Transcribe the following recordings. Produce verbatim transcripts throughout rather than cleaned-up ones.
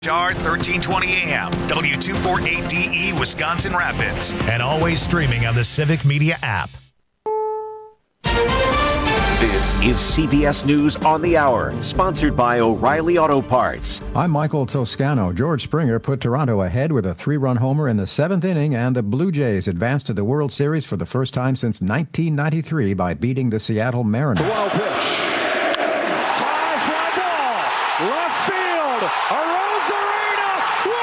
Star thirteen twenty A M, W two forty-eight D E, Wisconsin Rapids, and always streaming on the Civic Media app. This is C B S News on the Hour, sponsored by O'Reilly Auto Parts. I'm Michael Toscano. George Springer put Toronto ahead with a three-run homer in the seventh inning, and the Blue Jays advanced to the World Series for the first time since nineteen ninety-three by beating the Seattle Mariners. Wild pitch. High fly ball. Left field. Arozarena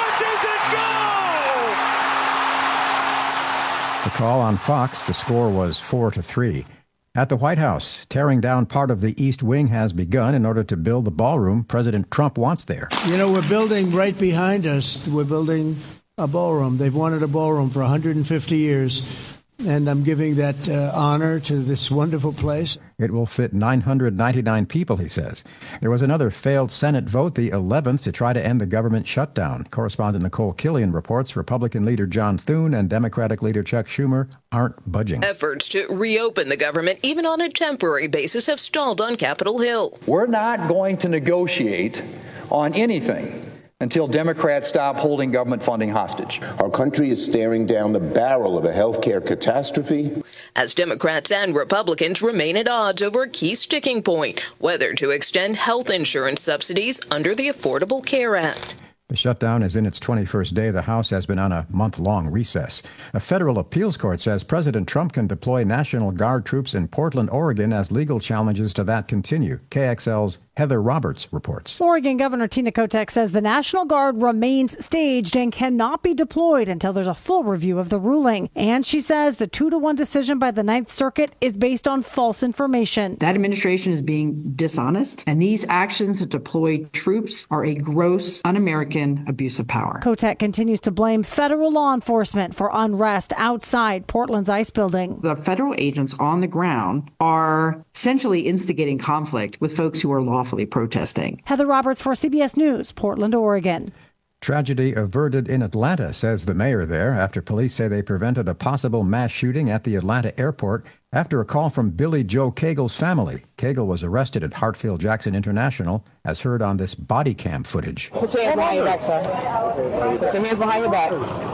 watches it go. The call on Fox, the score was four to three. At the White House, tearing down part of the East Wing has begun in order to build the ballroom President Trump wants there. You know, we're building right behind us. We're building a ballroom. They've wanted a ballroom for one hundred fifty years, and I'm giving that uh, honor to this wonderful place. It will fit nine hundred ninety-nine people, he says. There was another failed Senate vote, the eleventh, to try to end the government shutdown. Correspondent Nicole Killian reports Republican leader John Thune and Democratic leader Chuck Schumer aren't budging. Efforts to reopen the government, even on a temporary basis, have stalled on Capitol Hill. We're not going to negotiate on anything until Democrats stop holding government funding hostage. Our country is staring down the barrel of a healthcare catastrophe. As Democrats and Republicans remain at odds over a key sticking point, whether to extend health insurance subsidies under the Affordable Care Act. The shutdown is in its twenty-first day. The House has been on a month-long recess. A federal appeals court says President Trump can deploy National Guard troops in Portland, Oregon, as legal challenges to that continue. K X L's Heather Roberts reports. Oregon Governor Tina Kotek says the National Guard remains staged and cannot be deployed until there's a full review of the ruling. And she says the two to one decision by the Ninth Circuit is based on false information. That administration is being dishonest, and these actions to deploy troops are a gross, un-American abuse of power. Kotek continues to blame federal law enforcement for unrest outside Portland's ICE building. The federal agents on the ground are essentially instigating conflict with folks who are lawfully protesting. Heather Roberts for C B S News, Portland, Oregon. Tragedy averted in Atlanta, says the mayor there, after police say they prevented a possible mass shooting at the Atlanta airport after a call from Billy Joe Cagle's family. Cagle was arrested at Hartfield-Jackson International, as heard on this body cam footage. Put your hands behind your back, sir. Put your hands behind your back.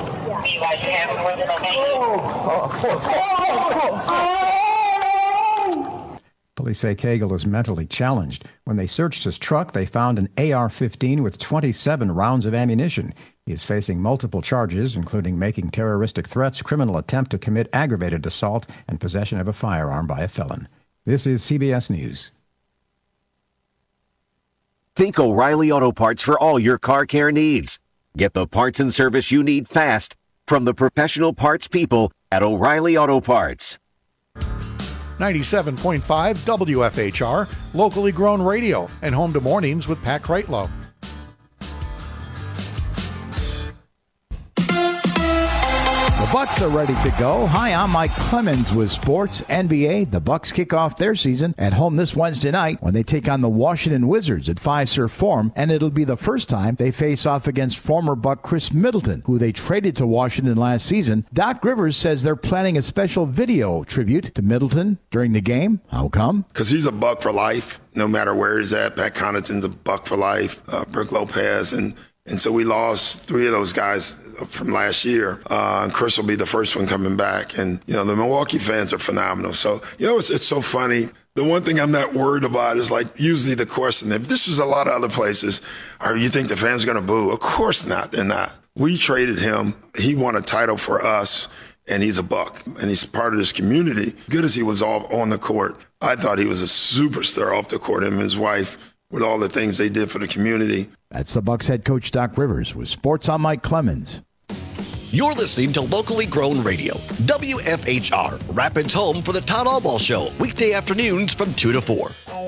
Police say Cagle is mentally challenged. When they searched his truck, they found an A R fifteen with twenty-seven rounds of ammunition. He is facing multiple charges, including making terroristic threats, criminal attempt to commit aggravated assault, and possession of a firearm by a felon. This is C B S News. Think O'Reilly Auto Parts for all your car care needs. Get the parts and service you need fast from the professional parts people at O'Reilly Auto Parts. ninety-seven point five W F H R, locally grown radio, and home to mornings with Pat Kreitlow. The Bucks are ready to go. Hi, I'm Mike Clemens with Sports N B A. The Bucks kick off their season at home this Wednesday night when they take on the Washington Wizards at Fiserv Forum, and it'll be the first time they face off against former Buck Chris Middleton, who they traded to Washington last season. Doc Rivers says they're planning a special video tribute to Middleton during the game. How come? Because he's a Buck for life, no matter where he's at. Pat Connaughton's a Buck for life, uh, Brook Lopez, and And so we lost three of those guys from last year. Uh, and Chris will be the first one coming back. And, you know, the Milwaukee fans are phenomenal. So, you know, it's, it's so funny. The one thing I'm not worried about is, like, usually the question, if this was a lot of other places, or you think the fans are going to boo? Of course not. They're not. We traded him. He won a title for us, and he's a Buck. And he's part of this community. Good as he was off on the court, I thought he was a superstar off the court, him and his wife, with all the things they did for the community. That's the Bucks head coach Doc Rivers with Sports on Mike Clemens. You're listening to locally grown radio, W F H R, Rapids home for the Todd Albaugh Show, weekday afternoons from two to four.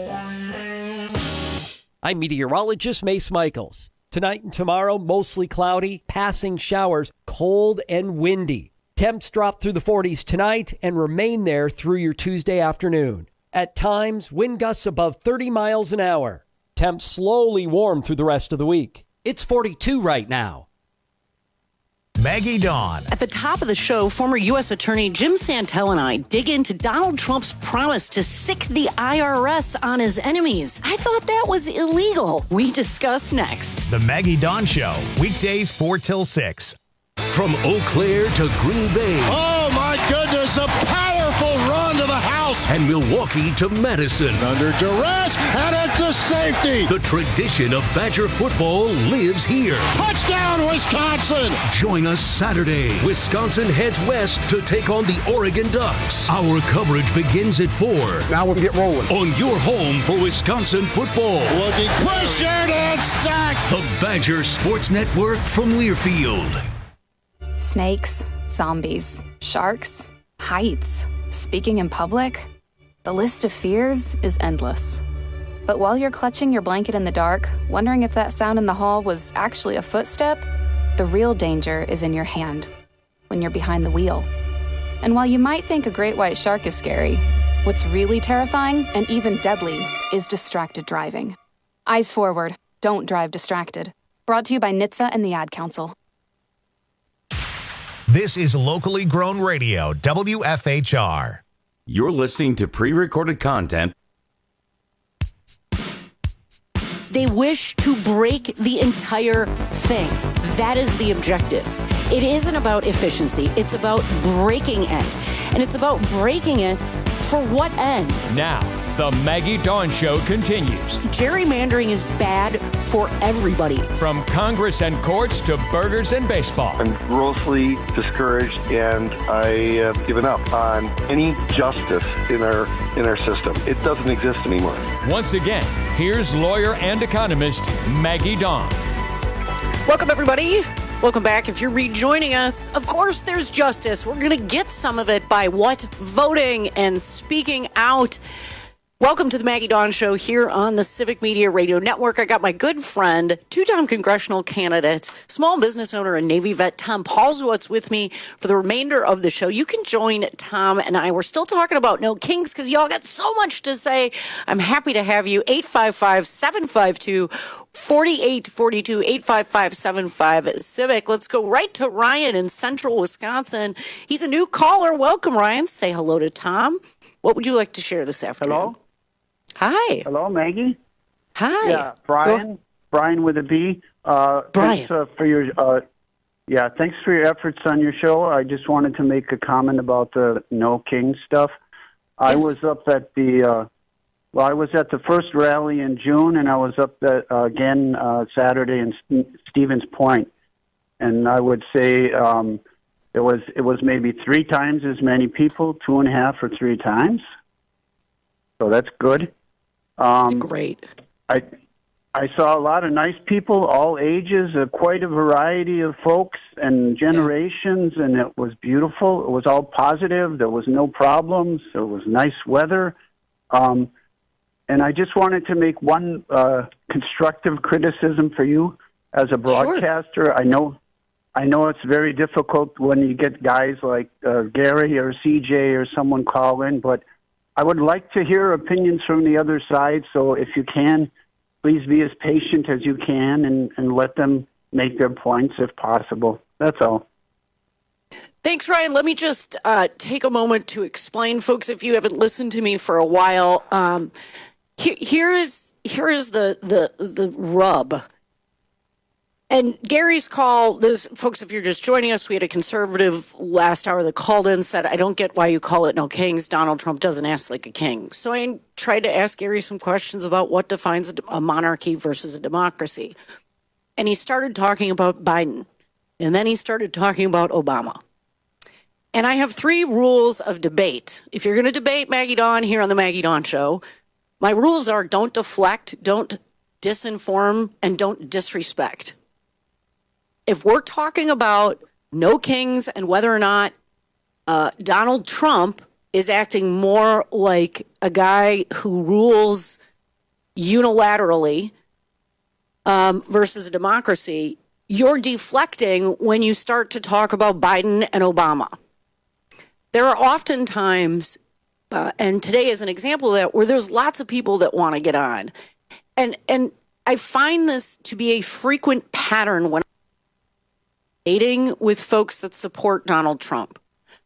I'm meteorologist Mace Michaels. Tonight and tomorrow, mostly cloudy, passing showers, cold and windy. Temps drop through the forties tonight and remain there through your Tuesday afternoon. At times, wind gusts above thirty miles an hour. Temps slowly warm through the rest of the week. It's forty-two right now. Maggie Dawn. At the top of the show, former U S Attorney Jim Santel and I dig into Donald Trump's promise to sic the I R S on his enemies. I thought that was illegal. We discuss next. The Maggie Dawn Show, weekdays four till six. From Eau Claire to Green Bay. Oh, my goodness, a powerful run to the house. And Milwaukee to Madison. Under duress, and into safety. The tradition of Badger football lives here. Touchdown, Wisconsin. Join us Saturday. Wisconsin heads west to take on the Oregon Ducks. Our coverage begins at four. Now we'll get rolling. On your home for Wisconsin football. Looking pressured and sacked. The Badger Sports Network from Learfield. Snakes, zombies, sharks, heights, speaking in public. The list of fears is endless. But while you're clutching your blanket in the dark, wondering if that sound in the hall was actually a footstep, the real danger is in your hand, when you're behind the wheel. And while you might think a great white shark is scary, what's really terrifying and even deadly is distracted driving. Eyes forward, don't drive distracted. Brought to you by N H T S A and the Ad Council. This is locally grown radio, W F H R. You're listening to pre-recorded content. They wish to break the entire thing. That is the objective. It isn't about efficiency. It's about breaking it. And it's about breaking it for what end? Now, the Maggie Dawn Show continues. Gerrymandering is bad for everybody. From Congress and courts to burgers and baseball. I'm grossly discouraged, and I have given up on any justice in our in our system. It doesn't exist anymore. Once again, here's lawyer and economist Maggie Dawn. Welcome, everybody. Welcome back. If you're rejoining us, of course there's justice. We're going to get some of it by what? Voting and speaking out. Welcome to the Maggie Dawn Show here on the Civic Media Radio Network. I got my good friend, two-time congressional candidate, small business owner, and Navy vet Tom Paulswitz with me for the remainder of the show. You can join Tom and I. We're still talking about No Kings because y'all got so much to say. I'm happy to have you. eight five five, seven five two, four eight four two, eight five five, seven five Civic. Let's go right to Ryan in central Wisconsin. He's a new caller. Welcome, Ryan. Say hello to Tom. What would you like to share this afternoon? Hello. Hi. Hello, Maggie. Hi. Yeah, Brian. Go. Brian with a B. Uh, Brian. Thanks uh, for your. Uh, yeah, thanks for your efforts on your show. I just wanted to make a comment about the No King stuff. Yes. I was up at the. Uh, well, I was at the first rally in June, and I was up at, uh, again uh, Saturday in St- Stevens Point, and I would say um, it was it was maybe three times as many people, two and a half or three times. So that's good. Um, That's great. I I saw a lot of nice people, all ages, uh, quite a variety of folks and generations, yeah. And it was beautiful. It was all positive. There was no problems. There was nice weather. Um, and I just wanted to make one uh, constructive criticism for you as a broadcaster. Sure. I know I know it's very difficult when you get guys like uh, Gary or C J or someone call in, but I would like to hear opinions from the other side, so if you can, please be as patient as you can and, and let them make their points if possible. That's all. Thanks, Ryan. Let me just uh, take a moment to explain, folks, if you haven't listened to me for a while. Um, here, here is here is the, the, the rub. And Gary's call, this, folks, if you're just joining us, we had a conservative last hour that called in, said, I don't get why you call it No Kings. Donald Trump doesn't act like a king. So I tried to ask Gary some questions about what defines a monarchy versus a democracy. And he started talking about Biden. And then he started talking about Obama. And I have three rules of debate. If you're going to debate Maggie Dawn here on the Maggie Dawn Show, my rules are don't deflect, don't disinform, and don't disrespect. If we're talking about No Kings and whether or not uh, Donald Trump is acting more like a guy who rules unilaterally um, versus a democracy, you're deflecting when you start to talk about Biden and Obama. There are often times, uh, and today is an example of that, where there's lots of people that want to get on. And, and I find this to be a frequent pattern when debating with folks that support Donald Trump.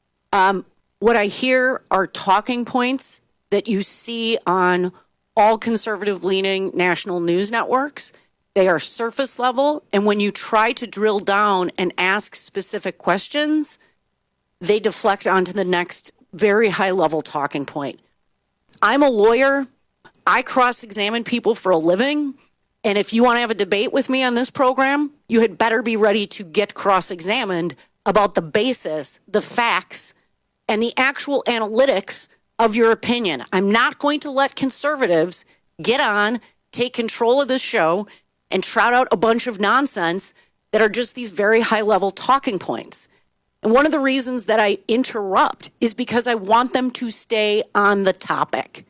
Um, what I hear are talking points that you see on all conservative-leaning national news networks. They are surface level, and when you try to drill down and ask specific questions, they deflect onto the next very high-level talking point. I'm a lawyer. I cross-examine people for a living, and if you want to have a debate with me on this program, you had better be ready to get cross-examined about the basis, the facts, and the actual analytics of your opinion. I'm not going to let conservatives get on, take control of this show, and trot out a bunch of nonsense that are just these very high-level talking points. And one of the reasons that I interrupt is because I want them to stay on the topic.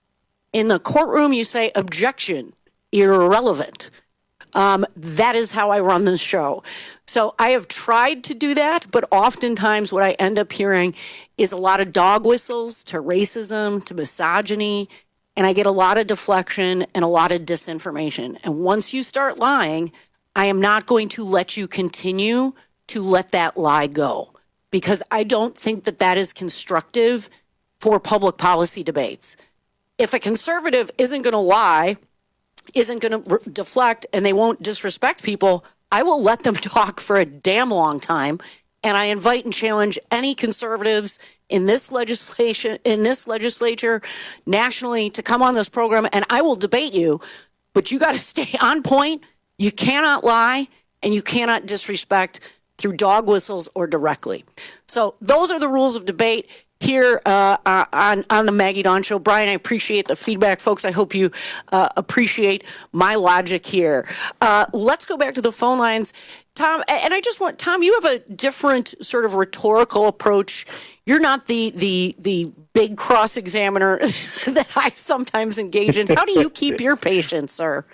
In the courtroom, you say, objection, irrelevant. Um, that is how I run this show. So I have tried to do that, but oftentimes what I end up hearing is a lot of dog whistles to racism, to misogyny, and I get a lot of deflection and a lot of disinformation. And once you start lying, I am not going to let you continue to let that lie go, because I don't think that that is constructive for public policy debates. If a conservative isn't going to lie, isn't going to re- deflect, and they won't disrespect people, I will let them talk for a damn long time. And I invite and challenge any conservatives in this legislation, in this legislature, nationally, to come on this program, and I will debate you. But you got to stay on point. You cannot lie, and you cannot disrespect through dog whistles or directly. So those are the rules of debate here uh, uh, on, on the Maggie Dawn Show. Brian, I appreciate the feedback. Folks, I hope you uh, appreciate my logic here. Uh, let's go back to the phone lines. Tom, and I just want, Tom, you have a different sort of rhetorical approach. You're not the the the big cross-examiner that I sometimes engage in. How do you keep your patience, sir?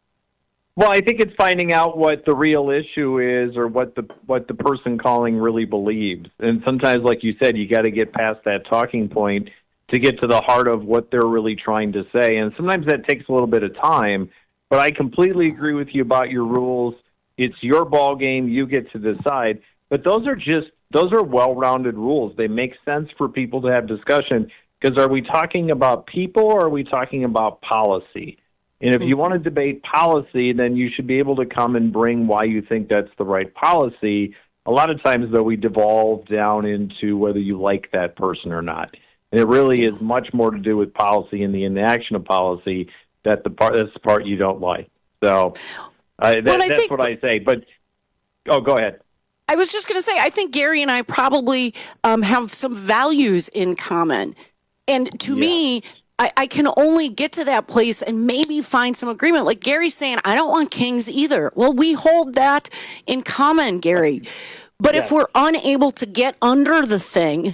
Well, I think it's finding out what the real issue is, or what the what the person calling really believes. And sometimes, like you said, you got to get past that talking point to get to the heart of what they're really trying to say. And sometimes that takes a little bit of time. But I completely agree with you about your rules. It's your ball game. You get to decide. But those are just those are well-rounded rules. They make sense for people to have discussion. Because are we talking about people, or are we talking about policy? And if you want to debate policy, then you should be able to come and bring why you think that's the right policy. A lot of times, though, we devolve down into whether you like that person or not. And it really is much more to do with policy and the inaction of policy that the part that's the part you don't like. So uh, that, well, that's think, what I say. But oh, go ahead. I was just going to say, I think Gary and I probably um, have some values in common. And to yeah. me, I, I can only get to that place and maybe find some agreement. Like Gary's saying, I don't want kings either. Well, we hold that in common, Gary. But yeah. if we're unable to get under the thing,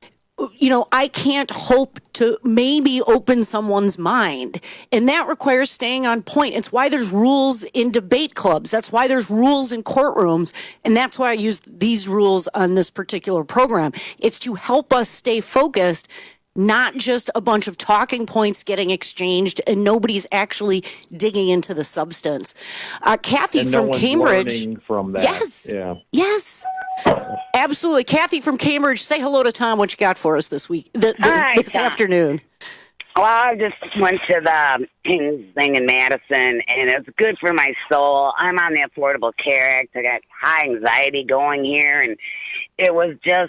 you know, I can't hope to maybe open someone's mind. And that requires staying on point. It's why there's rules in debate clubs. That's why there's rules in courtrooms. And that's why I use these rules on this particular program. It's to help us stay focused, not just a bunch of talking points getting exchanged and nobody's actually digging into the substance. Uh, Kathy and from no one's Cambridge. learning from that. Yes. Yeah. Yes. Absolutely. Kathy from Cambridge, say hello to Tom. What you got for us this week, th- th- Hi, this Tom. afternoon? Well, I just went to the King's thing in Madison, and it's good for my soul. I'm on the Affordable Care Act. I got high anxiety going here, and it was just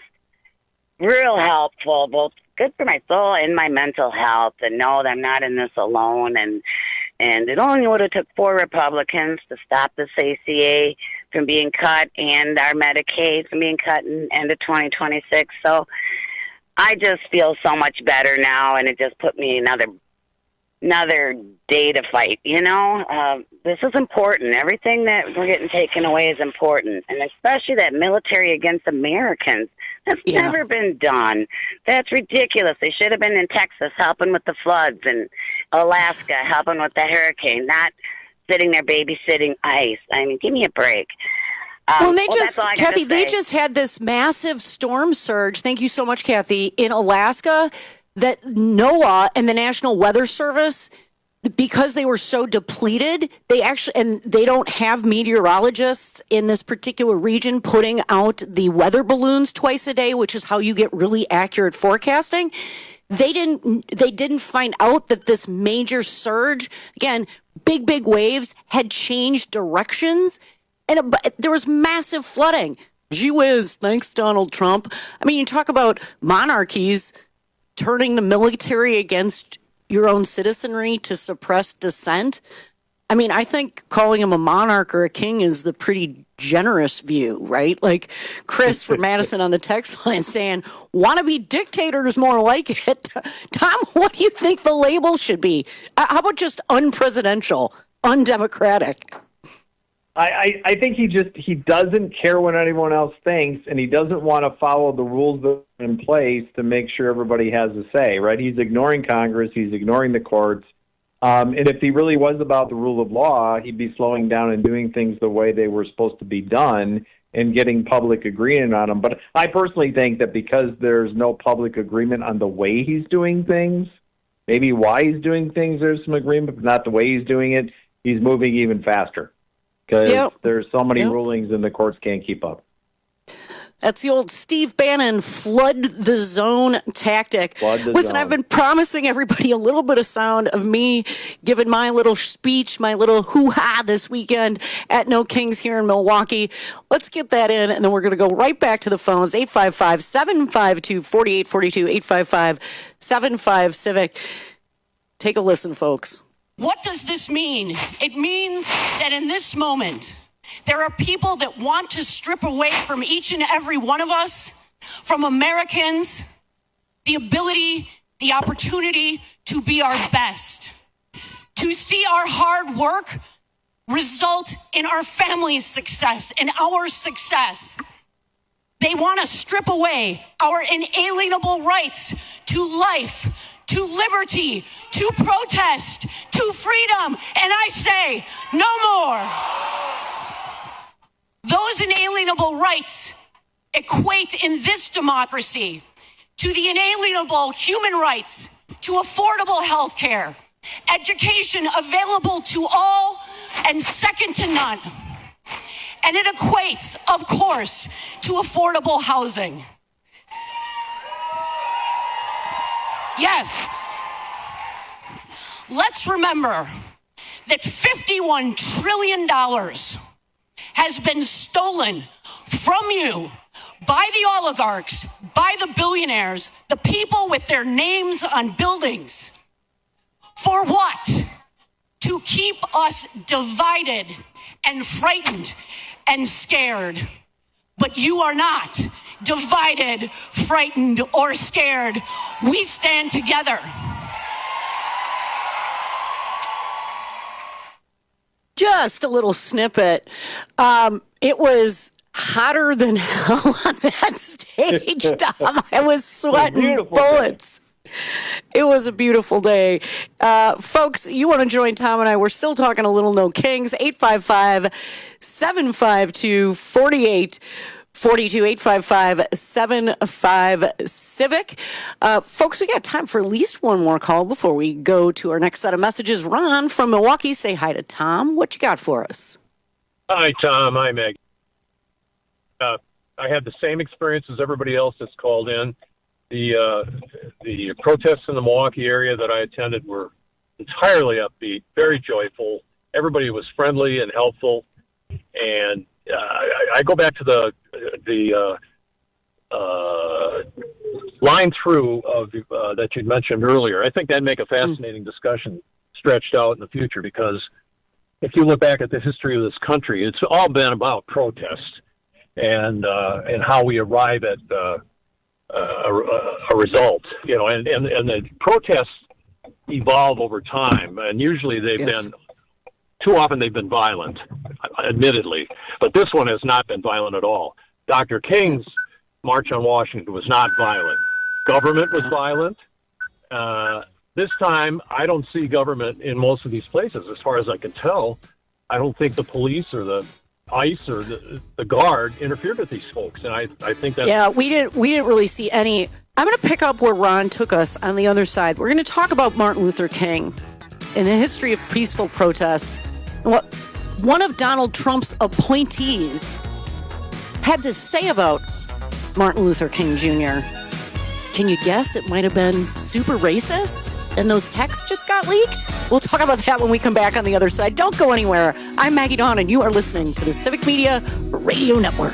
real helpful, both good for my soul and my mental health, and know that I'm not in this alone. And and it only would have took four Republicans to stop this A C A from being cut and our Medicaid from being cut in end of twenty twenty-six. So I just feel so much better now, and it just put me another another day to fight. You know, uh, this is important. Everything that we're getting taken away is important, and especially that military against Americans. That's yeah. never been done. That's ridiculous. They should have been in Texas helping with the floods, and Alaska helping with the hurricane, not sitting there babysitting ICE. I mean, give me a break. Um, well, they well, just, Kathy, they just had this massive storm surge. Thank you so much, Kathy, in Alaska, that NOAA and the National Weather Service because they were so depleted, they actually, and they don't have meteorologists in this particular region putting out the weather balloons twice a day, which is how you get really accurate forecasting. They didn't, they didn't find out that this major surge, again, big, big waves had changed directions, and it, there was massive flooding. Gee whiz, thanks, Donald Trump. I mean, you talk about monarchies turning the military against your own citizenry to suppress dissent. I mean, I think calling him a monarch or a king is the pretty generous view, right? Like Chris from Madison on the text line saying, want to be dictators more like it. Tom, what do you think the label should be? How about just unpresidential, undemocratic? I, I, I think he just he doesn't care what anyone else thinks, and he doesn't want to follow the rules that are in place to make sure everybody has a say, right? He's ignoring Congress. He's ignoring the courts. Um, and if he really was about the rule of law, he'd be slowing down and doing things the way they were supposed to be done and getting public agreement on them. But I personally think that because there's no public agreement on the way he's doing things, maybe why he's doing things, there's some agreement, but not the way he's doing it, he's moving even faster. Because yep. there's so many yep. rulings and the courts can't keep up. That's the old Steve Bannon flood the zone tactic. Flood the Listen, zone. I've been promising everybody a little bit of sound of me giving my little speech, my little hoo-ha this weekend at No Kings here in Milwaukee. Let's get that in, and then we're going to go right back to the phones. eight five five, seven five two, four eight four two, eight five five, seven five, Civic. Take a listen, folks. What does this mean? It means that in this moment, there are people that want to strip away from each and every one of us, from Americans, the ability, the opportunity to be our best, to see our hard work result in our family's success and our success. They want to strip away our inalienable rights to life, to liberty, to protest, to freedom. And I say, no more. Those inalienable rights equate in this democracy to the inalienable human rights to affordable health care, education available to all and second to none. And it equates, of course, to affordable housing. Yes. Let's remember that fifty-one trillion dollars has been stolen from you by the oligarchs, by the billionaires, the people with their names on buildings. For what? To keep us divided and frightened and scared. But you are not divided, frightened, or scared. We stand together. Just a little snippet. Um, it was hotter than hell on that stage, Tom. I was sweating bullets. It was a beautiful day. Uh, folks, you want to join Tom and I? We're still talking a little No Kings. eight five five, seven five two, four eight four two, eight five five, seven five, Civic. Uh, folks, we got time for at least one more call before we go to our next set of messages. Ron from Milwaukee, say hi to Tom. What you got for us? Hi, Tom. Hi, Meg. Uh, I had the same experience as everybody else that's called in. The uh, the protests in the Milwaukee area that I attended were entirely upbeat, very joyful. Everybody was friendly and helpful. And uh, I, I go back to the the uh, uh, line through of uh, that you mentioned earlier. I think that'd make a fascinating discussion stretched out in the future, because if you look back at the history of this country, it's all been about protest and uh, and how we arrive at uh, a, a result. You know, and, and, and the protests evolve over time, and usually they've yes. been, too often they've been violent, admittedly, but this one has not been violent at all. Doctor King's March on Washington was not violent. Government was violent. Uh, this time, I don't see government in most of these places, as far as I can tell. I don't think the police or the ICE or the, the Guard interfered with these folks, and I, I think that's... Yeah, we didn't, we didn't really see any... I'm going to pick up where Ron took us on the other side. We're going to talk about Martin Luther King in the history of peaceful protest. What one of Donald Trump's appointees had to say about Martin Luther King Junior Can you guess? It might have been super racist, and those texts just got leaked? We'll talk about that when we come back on the other side. Don't go anywhere. I'm Maggie Dawn, and you are listening to the Civic Media Radio Network.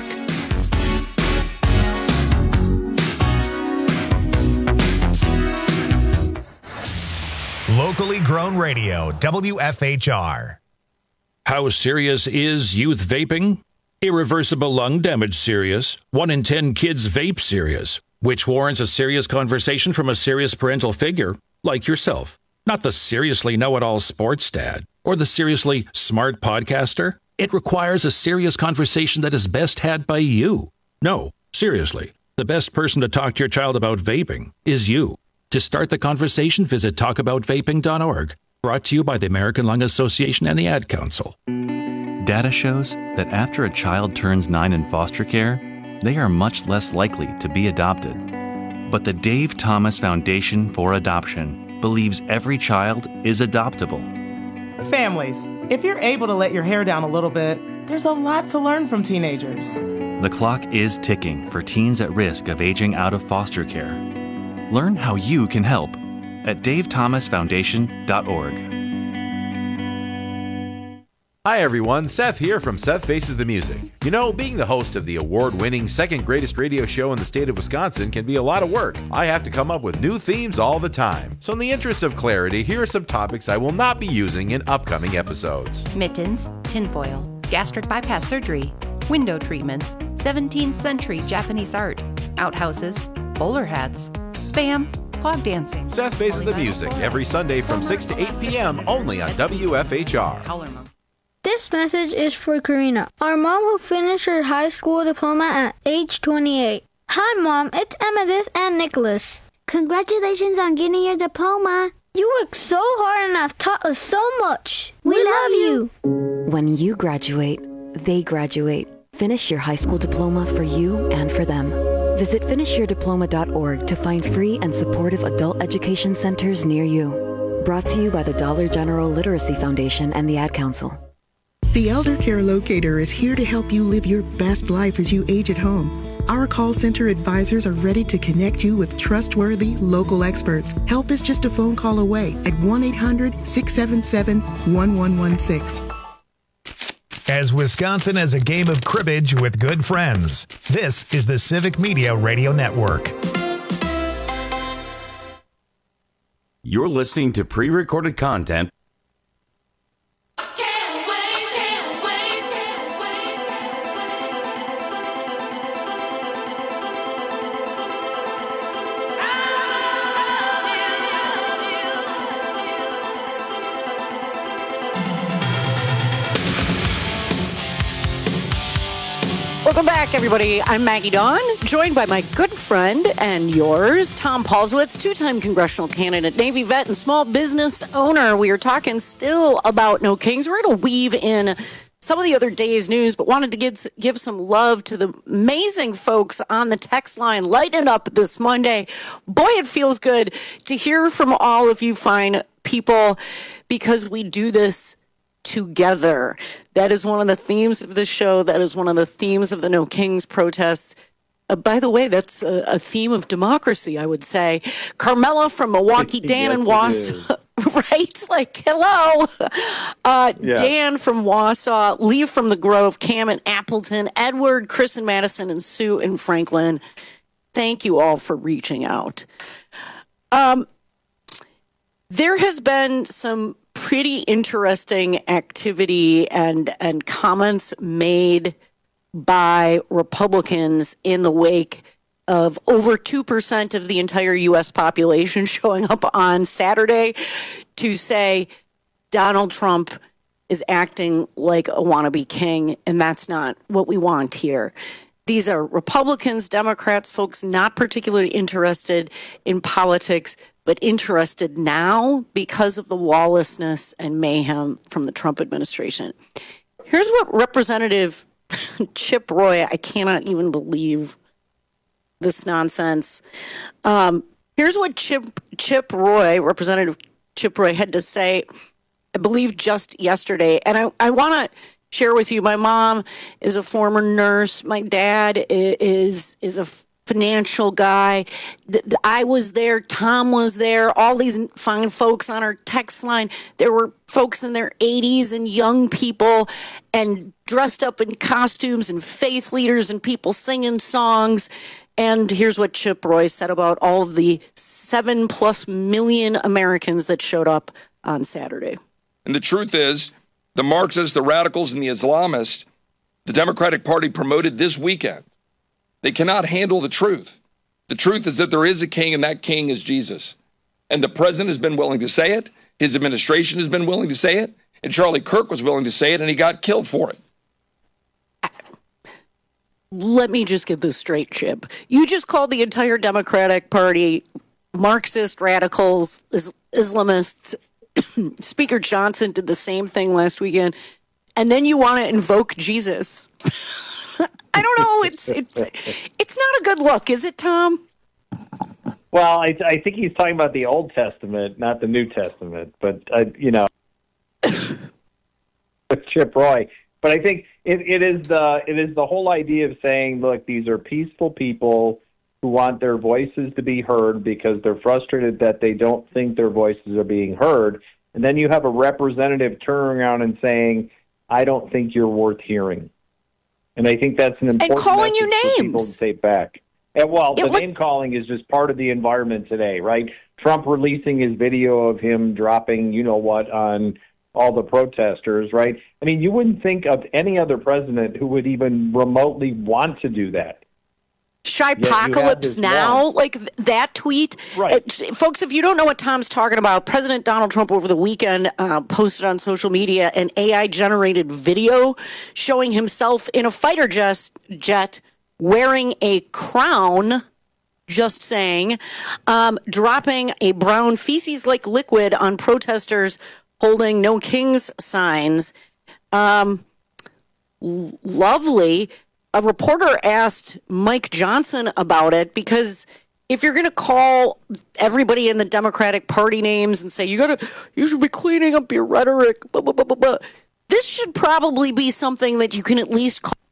Locally grown radio, W F H R. How serious is youth vaping? Irreversible lung damage serious. One in ten kids vape serious, which warrants a serious conversation from a serious parental figure like yourself. Not the seriously know-it-all sports dad or the seriously smart podcaster. It requires a serious conversation that is best had by you. No, seriously, the best person to talk to your child about vaping is you. To start the conversation, visit talk about vaping dot org. Brought to you by the American Lung Association and the Ad Council. Data shows that after a child turns nine in foster care, they are much less likely to be adopted. But the Dave Thomas Foundation for Adoption believes every child is adoptable. Families, if you're able to let your hair down a little bit, there's a lot to learn from teenagers. The clock is ticking for teens at risk of aging out of foster care. Learn how you can help at dave thomas foundation dot org. Hi everyone, Seth here from Seth Faces the Music. You know, being the host of the award-winning second greatest radio show in the state of Wisconsin can be a lot of work. I have to come up with new themes all the time. So in the interest of clarity, here are some topics I will not be using in upcoming episodes. Mittens, tinfoil, gastric bypass surgery, window treatments, seventeenth century Japanese art, outhouses, bowler hats, spam, clog dancing. Seth Faces the Music every Sunday from six to eight p.m. only on W F H R. This message is for Karina, our mom who finished her high school diploma at age twenty-eight. Hi, Mom. It's Emmettith and Nicholas. Congratulations on getting your diploma. You worked so hard and have taught us so much. We, we love you. When you graduate, they graduate. Finish your high school diploma for you and for them. Visit finish your diploma dot org to find free and supportive adult education centers near you. Brought to you by the Dollar General Literacy Foundation and the Ad Council. The Elder Care Locator is here to help you live your best life as you age at home. Our call center advisors are ready to connect you with trustworthy local experts. Help is just a phone call away at one eight hundred six seven seven one one one six. As Wisconsin has a game of cribbage with good friends, this is the Civic Media Radio Network. You're listening to pre-recorded content. Welcome back, everybody. I'm Maggie Dawn, joined by my good friend and yours, Tom Paulswitz, two-time congressional candidate, Navy vet, and small business owner. We are talking still about No Kings. We're going to weave in some of the other day's news, but wanted to give, give some love to the amazing folks on the text line lighting up this Monday. Boy, it feels good to hear from all of you fine people because we do this together. That is one of the themes of this show. That is one of the themes of the No Kings protests. Uh, by the way, that's a, a theme of democracy, I would say. Carmela from Milwaukee, Dan yes, in Wausau, right? Like, hello. Uh, yeah. Dan from Wausau, Lee from the Grove, Cam in Appleton, Edward, Chris in Madison, and Sue in Franklin. Thank you all for reaching out. Um, there has been some pretty interesting activity and and comments made by Republicans in the wake of over two percent of the entire U S population showing up on Saturday to say Donald Trump is acting like a wannabe king, and that's not what we want here. These are Republicans, Democrats, folks not particularly interested in politics, but interested now because of the lawlessness and mayhem from the Trump administration. Here's what Representative Chip Roy, I cannot even believe this nonsense. Um, here's what Chip, Chip Roy, Representative Chip Roy, had to say I believe just yesterday. And I, I want to share with you, my mom is a former nurse. My dad is is a financial guy. I was there. Tom was there. All these fine folks on our text line. There were folks in their eighties and young people and dressed up in costumes and faith leaders and people singing songs. And here's what Chip Roy said about all of the seven plus million Americans that showed up on Saturday. And the truth is, the Marxists, the radicals, and the Islamists, the Democratic Party promoted this weekend. They cannot handle the truth. The truth is that there is a king, and that king is Jesus. And the president has been willing to say it. His administration has been willing to say it. And Charlie Kirk was willing to say it, and he got killed for it. Let me just get this straight, Chip. You just called the entire Democratic Party Marxist, radicals, is- Islamists. Speaker Johnson did the same thing last weekend. And then you want to invoke Jesus. I don't know. It's it's it's not a good look, is it, Tom? Well, I, I think he's talking about the Old Testament, not the New Testament. But uh, you know, with Chip Roy. But I think it, it is the it is the whole idea of saying, look, these are peaceful people who want their voices to be heard because they're frustrated that they don't think their voices are being heard, and then you have a representative turning around and saying, I don't think you're worth hearing. And I think that's an important and calling message you for people to names. say back. And well, Yeah, the what- name calling is just part of the environment today, right? Trump releasing his video of him dropping, you know what, on all the protesters, right? I mean, you wouldn't think of any other president who would even remotely want to do that. Shypocalypse now, one. like th- that tweet. Right. Uh, folks, if you don't know what Tom's talking about, President Donald Trump over the weekend uh, posted on social media an A I-generated video showing himself in a fighter jet, jet wearing a crown, just saying, um, dropping a brown feces-like liquid on protesters holding No Kings signs. Um, l- lovely. A reporter asked Mike Johnson about it because if you're going to call everybody in the Democratic Party names and say you got to, you should be cleaning up your rhetoric, blah, blah, blah, blah, blah, this should probably be something that you can at least call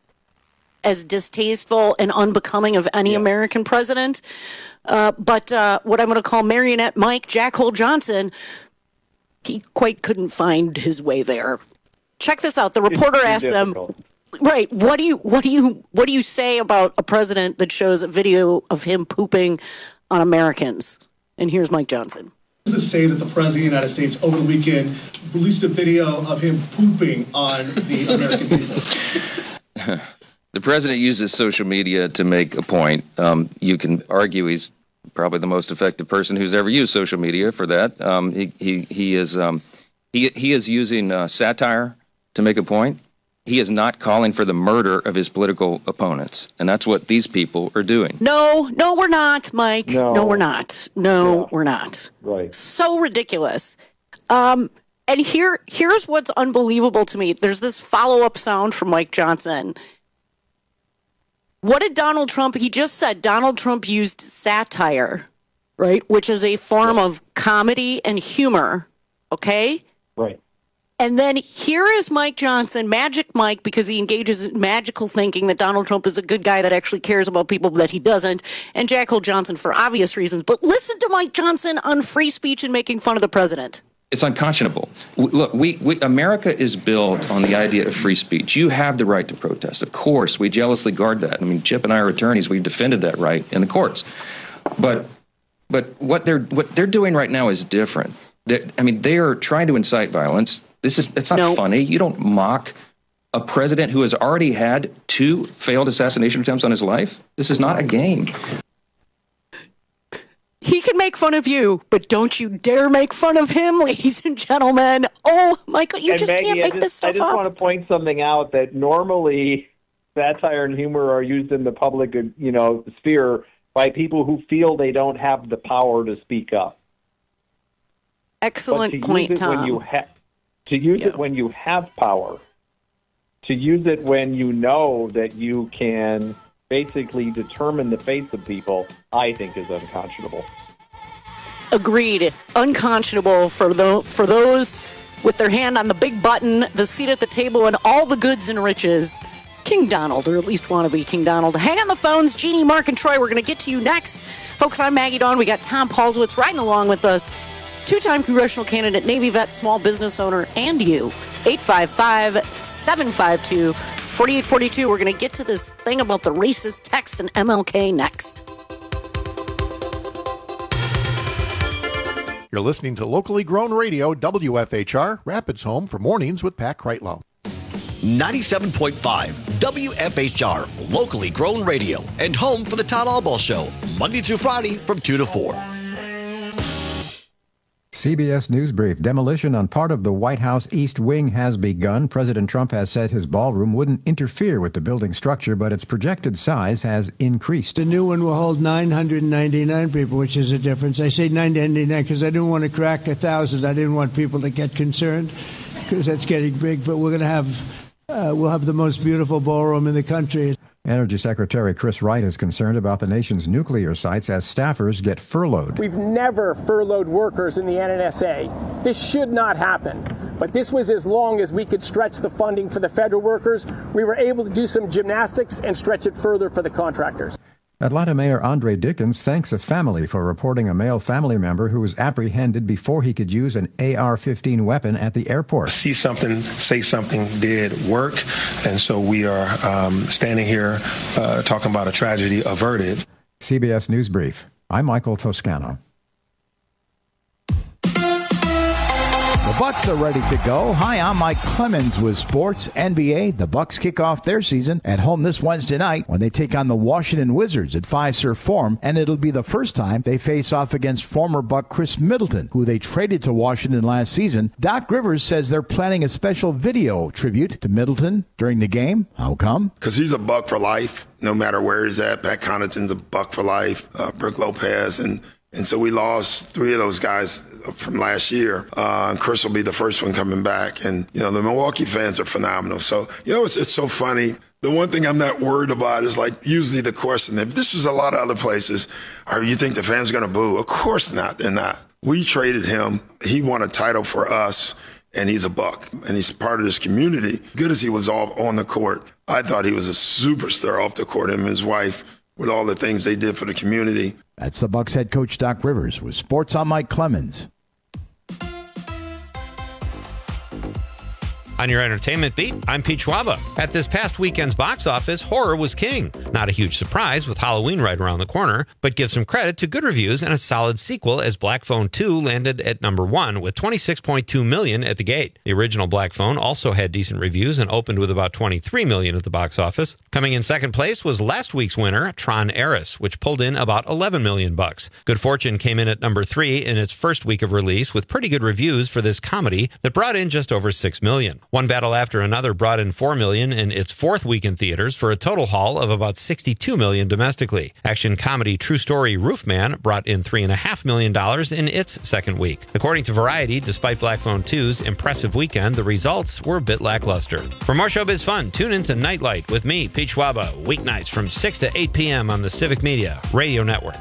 as distasteful and unbecoming of any yeah. American president. Uh, but uh, what I'm going to call Marionette Mike Jackhole Johnson, he quite couldn't find his way there. Check this out. The reporter asked him. Right. What do you what do you what do you say about a president that shows a video of him pooping on Americans? And here's Mike Johnson. Does it say that the president of the United States over the weekend released a video of him pooping on the American people? The president uses social media to make a point. Um, you can argue he's probably the most effective person who's ever used social media for that. Um, he he he is um, he he is using uh, satire to make a point. He is not calling for the murder of his political opponents, and that's what these people are doing. No, no, we're not, Mike. No, No. we're not. No, Yeah. we're not. Right. So ridiculous. Um, and here, here's what's unbelievable to me. There's this follow-up sound from Mike Johnson. What did Donald Trump? He just said Donald Trump used satire, right, which is a form of comedy and humor. Okay. Right. And then here is Mike Johnson, Magic Mike, because he engages in magical thinking that Donald Trump is a good guy that actually cares about people that he doesn't, and Jackhole Johnson for obvious reasons. But listen to Mike Johnson on free speech and making fun of the president. It's unconscionable. W- Look, we, we America is built on the idea of free speech. You have the right to protest. Of course, we jealously guard that. I mean, Chip and I are attorneys. We've defended that right in the courts. But but what they're what they're doing right now is different. They, I mean, they are trying to incite violence. This is it's not No. funny. You don't mock a president who has already had two failed assassination attempts on his life. This is not a game. He can make fun of you, but don't you dare make fun of him, ladies and gentlemen. Oh, Michael, you And just Maggie, can't I make just, this stuff I just up. want to point something out that normally satire and humor are used in the public, you know, sphere by people who feel they don't have the power to speak up. Excellent But to point, use it Tom. When you ha- to use it when you have power, to use it when you know that you can basically determine the fates of people, I think is unconscionable. Agreed. Unconscionable for the for those with their hand on the big button, the seat at the table, and all the goods and riches. King Donald, or at least want to be King Donald. Hang on the phones, Jeannie, Mark, and Troy. We're going to get to you next. Folks, I'm Maggie Dawn. We got Tom Paulswitz riding along with us. Two-time congressional candidate, Navy vet, small business owner, and you. eight five five, seven five two, four eight four two. We're going to get to this thing about the racist texts and M L K next. You're listening to locally grown radio, W F H R, Rapids Home for Mornings with Pat Kreitlow. ninety-seven point five W F H R, locally grown radio, and home for the Todd Albaugh Show, Monday through Friday from two to four. C B S News Brief. Demolition on part of the White House East Wing has begun. President Trump has said his ballroom wouldn't interfere with the building structure, but its projected size has increased. The new one will hold nine hundred ninety-nine people, which is a difference. I say nine ninety-nine because I didn't want to crack a thousand. I didn't want people to get concerned because that's getting big. But we're going to have, uh, we'll have the most beautiful ballroom in the country. Energy Secretary Chris Wright is concerned about the nation's nuclear sites as staffers get furloughed. We've never furloughed workers in the N N S A. This should not happen. But this was as long as we could stretch the funding for the federal workers. We were able to do some gymnastics and stretch it further for the contractors. Atlanta Mayor Andre Dickens thanks a family for reporting a male family member who was apprehended before he could use an A R fifteen weapon at the airport. See something, say something did work, and so we are um, standing here uh, talking about a tragedy averted. C B S News Brief. I'm Michael Toscano. The Bucks are ready to go. Hi, I'm Mike Clemens with Sports N B A. The Bucks kick off their season at home this Wednesday night when they take on the Washington Wizards at Fiserv Forum, and it'll be the first time they face off against former Buck Chris Middleton, who they traded to Washington last season. Doc Rivers says they're planning a special video tribute to Middleton during the game. How come? Because he's a Buck for life, no matter where he's at. Pat Connaughton's a Buck for life, uh, Brook Lopez, and And so we lost three of those guys from last year. Uh, and Chris will be the first one coming back. And, you know, the Milwaukee fans are phenomenal. So, you know, it's, it's so funny. The one thing I'm not worried about is, like, usually the question, if this was a lot of other places, or you think the fans are going to boo? Of course not. They're not. We traded him. He won a title for us, and he's a Buck. And he's part of this community. Good as he was all on the court, I thought he was a superstar off the court, him and his wife, with all the things they did for the community. That's the Bucks head coach Doc Rivers with Sports. I'm Mike Clemens. On your entertainment beat, I'm Pete Schwaba. At this past weekend's box office, horror was king. Not a huge surprise with Halloween right around the corner, but give some credit to good reviews and a solid sequel as Black Phone two landed at number one with twenty-six point two million dollars at the gate. The original Black Phone also had decent reviews and opened with about twenty-three million dollars at the box office. Coming in second place was last week's winner, Tron Ares, which pulled in about eleven million dollars bucks. Good Fortune came in at number three in its first week of release with pretty good reviews for this comedy that brought in just over six million dollars. One Battle After Another brought in four million dollars in its fourth week in theaters for a total haul of about sixty-two million dollars domestically. Action comedy True Story Roofman brought in three point five million dollars in its second week. According to Variety, despite Black Phone two's impressive weekend, the results were a bit lackluster. For more showbiz fun, tune into Nightlight with me, Pete Schwaba, weeknights from six to eight p.m. on the Civic Media Radio Network.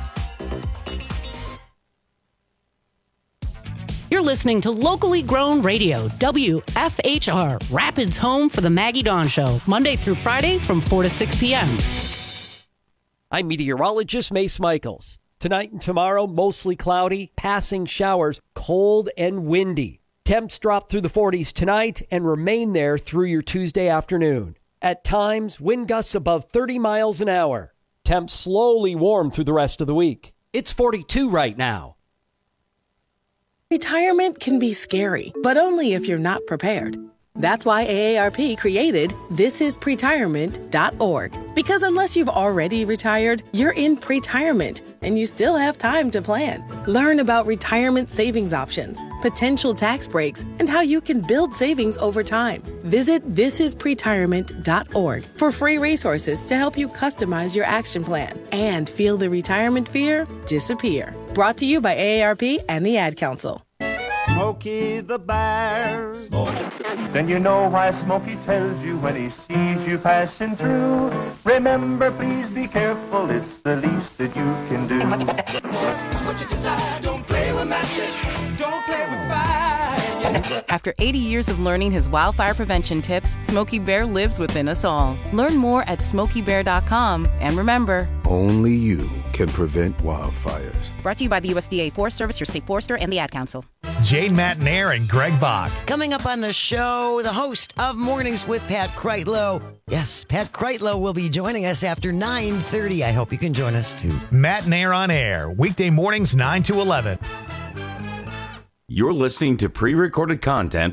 You're listening to locally grown radio, W F H R, Rapids home for the Maggie Dawn Show, Monday through Friday from four to six p.m. I'm meteorologist Mace Michaels. Tonight and tomorrow, mostly cloudy, passing showers, cold and windy. Temps drop through the forties tonight and remain there through your Tuesday afternoon. At times, wind gusts above thirty miles an hour. Temps slowly warm through the rest of the week. It's forty-two right now. Retirement can be scary, but only if you're not prepared. That's why A A R P created this is pretirement dot org. Because unless you've already retired, you're in pretirement, and you still have time to plan. Learn about retirement savings options, potential tax breaks, and how you can build savings over time. Visit this is pretirement dot org for free resources to help you customize your action plan and feel the retirement fear disappear. Brought to you by A A R P and the Ad Council. Smokey the Bear. Then you know why Smokey tells you when he sees you passing through. Remember, please be careful, it's the least that you can do. It's what you desire, don't play with matches, don't play with fire. After eighty years of learning his wildfire prevention tips, Smokey Bear lives within us all. Learn more at smokey bear dot com. And remember, only you can prevent wildfires. Brought to you by the U S D A Forest Service, your state forester, and the Ad Council. Jane Matnair and Greg Bach. Coming up on the show, the host of Mornings with Pat Kreitlow. Yes, Pat Kreitlow will be joining us after nine thirty. I hope you can join us too. Matnair on air, weekday mornings nine to eleven. You're listening to pre-recorded content.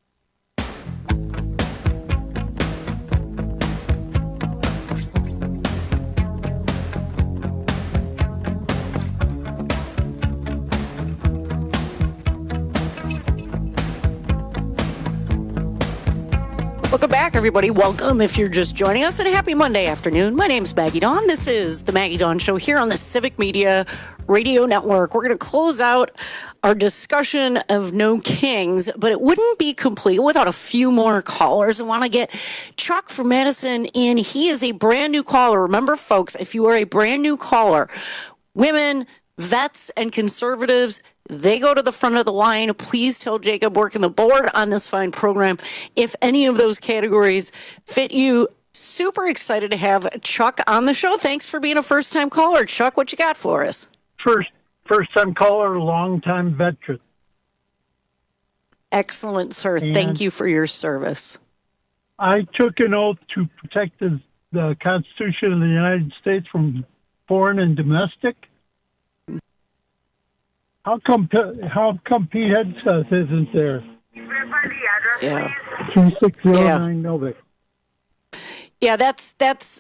Welcome back, everybody. Welcome if you're just joining us, and happy Monday afternoon. My name's Maggie Dawn. This is the Maggie Dawn Show here on the Civic Media Radio Network. We're going to close out our discussion of No Kings, but it wouldn't be complete without a few more callers. I want to get Chuck from Madison in. He is a brand new caller. Remember, folks, if you are a brand new caller, women, vets, and conservatives, they go to the front of the line. Please tell Jacob working the board on this fine program if any of those categories fit you. Super excited to have Chuck on the show. Thanks for being a first-time caller. Chuck, what you got for us? First, first-time caller, long-time veteran. Excellent, sir. And thank you for your service. I took an oath to protect the, the Constitution of the United States from foreign and domestic. How come how come Pete Hegseth isn't there? Yeah. three six zero nine Novik. Yeah, that's that's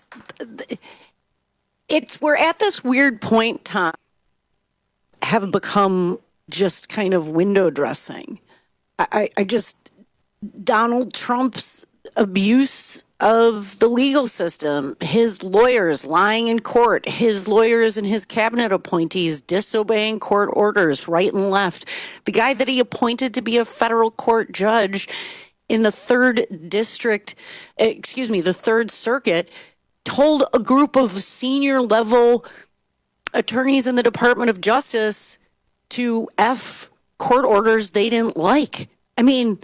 it's we're at this weird point, Tom, have become just kind of window dressing. I, I just Donald Trump's abuse of the legal system, his lawyers lying in court, his lawyers and his cabinet appointees disobeying court orders right and left. The guy that he appointed to be a federal court judge in the third district, excuse me, the third circuit, told a group of senior level attorneys in the Department of Justice to F court orders they didn't like. I mean,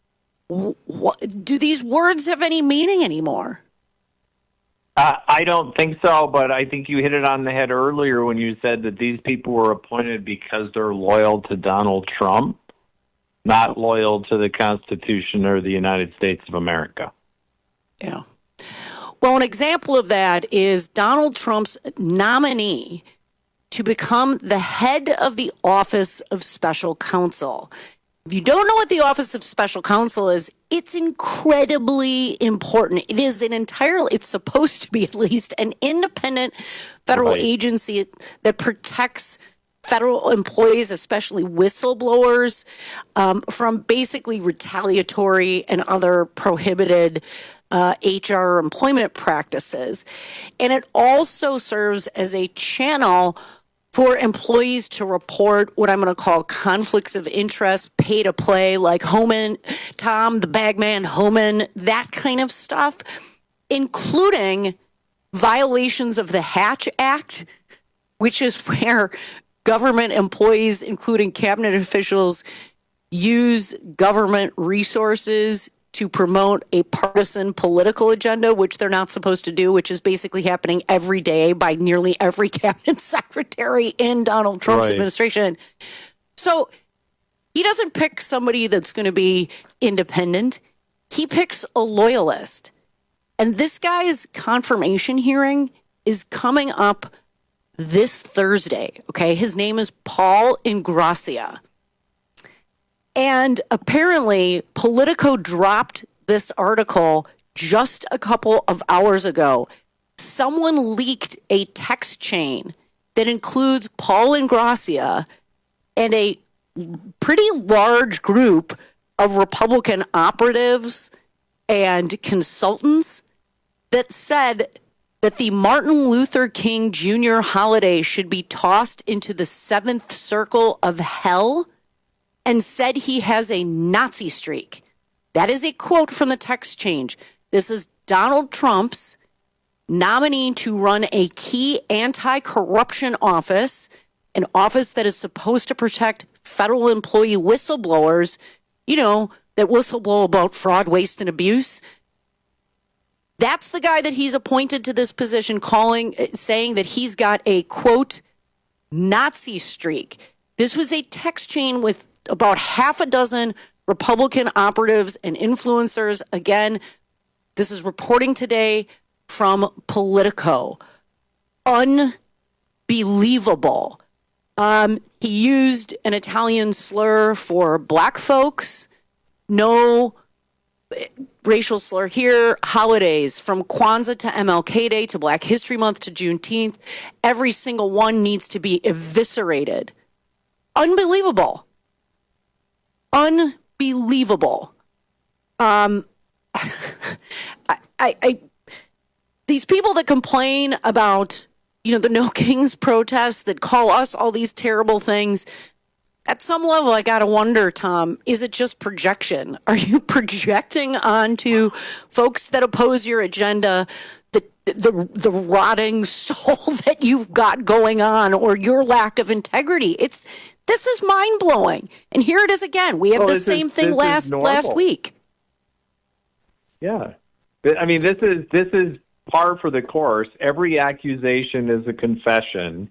what, do these words have any meaning anymore? Uh, I don't think so, but I think you hit it on the head earlier when you said that these people were appointed because they're loyal to Donald Trump, not loyal to the Constitution or the United States of America. Yeah. Well, an example of that is Donald Trump's nominee to become the head of the Office of Special Counsel. If you don't know what the Office of Special Counsel is, it's incredibly important. It is an entirely, it's supposed to be at least, an independent federal right. agency that protects federal employees, especially whistleblowers, um, from basically retaliatory and other prohibited uh, H R employment practices. And it also serves as a channel for employees to report what I'm going to call conflicts of interest, pay to play, like Homan, Tom, the bagman, Homan, that kind of stuff, including violations of the Hatch Act, which is where government employees, including cabinet officials, use government resources to promote a partisan political agenda, which they're not supposed to do, which is basically happening every day by nearly every cabinet secretary in Donald Trump's right. administration. So he doesn't pick somebody that's going to be independent. He picks a loyalist. And this guy's confirmation hearing is coming up this Thursday. Okay, his name is Paul Ingrassia. And apparently, Politico dropped this article just a couple of hours ago. Someone leaked a text chain that includes Paul Ingrassia and a pretty large group of Republican operatives and consultants that said that the Martin Luther King Junior holiday should be tossed into the seventh circle of hell, and said he has a Nazi streak. That is a quote from the text change. This is Donald Trump's nominee to run a key anti-corruption office, an office that is supposed to protect federal employee whistleblowers, you know, that whistleblow about fraud, waste, and abuse. That's the guy that he's appointed to this position, calling, saying that he's got a, quote, Nazi streak. This was a text chain with about half a dozen Republican operatives and influencers. Again, this is reporting today from Politico. Unbelievable. Um, he used an Italian slur for black folks. No racial slur here. Holidays from Kwanzaa to M L K Day to Black History Month to Juneteenth. Every single one needs to be eviscerated. Unbelievable. Unbelievable. Um, I, I, I, these people that complain about, you know, the No Kings protests, that call us all these terrible things, at some level, I got to wonder, Tom, is it just projection? Are you projecting onto folks that oppose your agenda the, the, the rotting soul that you've got going on, or your lack of integrity? It's This is mind-blowing. And here it is again. We had well, the same is, thing last last week. Yeah. I mean, this is this is par for the course. Every accusation is a confession.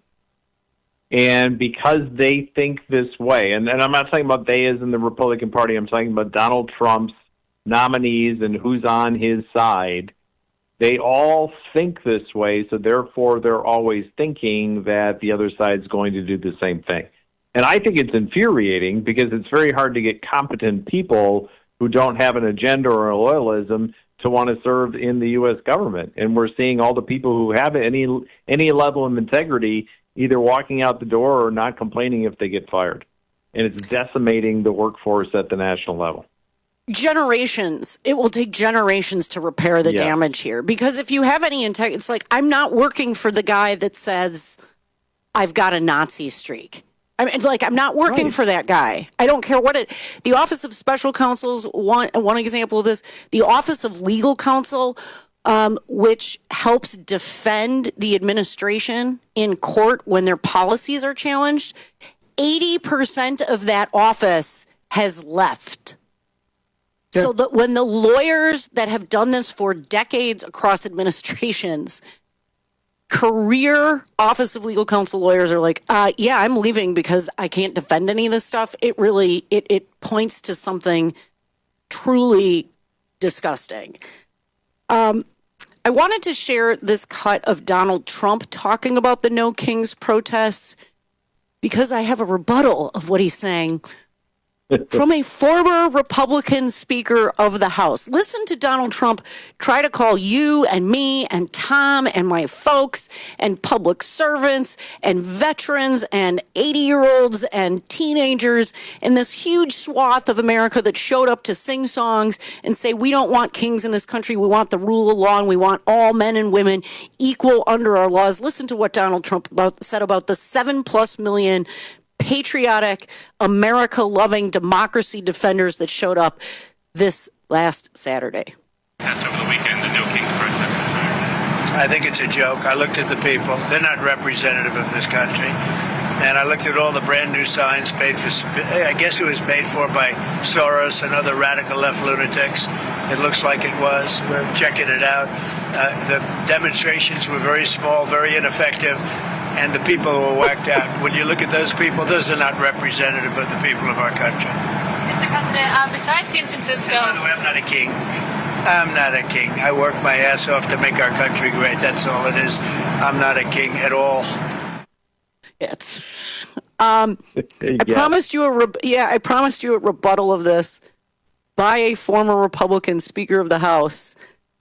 And because they think this way, and, and I'm not talking about they as in the Republican Party, I'm talking about Donald Trump's nominees and who's on his side, they all think this way, so therefore they're always thinking that the other side's going to do the same thing. And I think it's infuriating because it's very hard to get competent people who don't have an agenda or a loyalism to want to serve in the U S government. And we're seeing all the people who have any any level of integrity either walking out the door or not complaining if they get fired. And it's decimating the workforce at the national level. Generations. It will take generations to repair the Yeah. damage here. Because if you have any integrity, it's like, I'm not working for the guy that says, I've got a Nazi streak. I mean, like, I'm not working Right. for that guy. I don't care what it. The Office of Special Counsels, one one example of this. The Office of Legal Counsel, um, which helps defend the administration in court when their policies are challenged. Eighty percent of that office has left. So that when the lawyers that have done this for decades across administrations, career Office of Legal Counsel lawyers are like, uh, yeah, I'm leaving because I can't defend any of this stuff. It really, it, it points to something truly disgusting. Um, I wanted to share this cut of Donald Trump talking about the No Kings protests because I have a rebuttal of what he's saying from a former Republican Speaker of the House. Listen to Donald Trump try to call you and me and Tom and my folks and public servants and veterans and eighty-year-olds and teenagers in this huge swath of America that showed up to sing songs and say, we don't want kings in this country. We want the rule of law, and we want all men and women equal under our laws. Listen to what Donald Trump about, said about the seven plus million patriotic, America-loving, democracy defenders that showed up this last Saturday. Yes, over the weekend, the No Kings protesters. I think it's a joke. I looked at the people. They're not representative of this country. And I looked at all the brand new signs paid for, I guess it was paid for by Soros and other radical left lunatics. It looks like it was. We're checking it out. Uh, the demonstrations were very small, very ineffective. And the people who were whacked out. When you look at those people, those are not representative of the people of our country. Mister President, um, besides San Francisco... By the way, I'm not a king. I'm not a king. I work my ass off to make our country great. That's all it is. I'm not a king at all. It's... Um, I Yeah. promised you a re- yeah, I promised you a rebuttal of this by a former Republican Speaker of the House.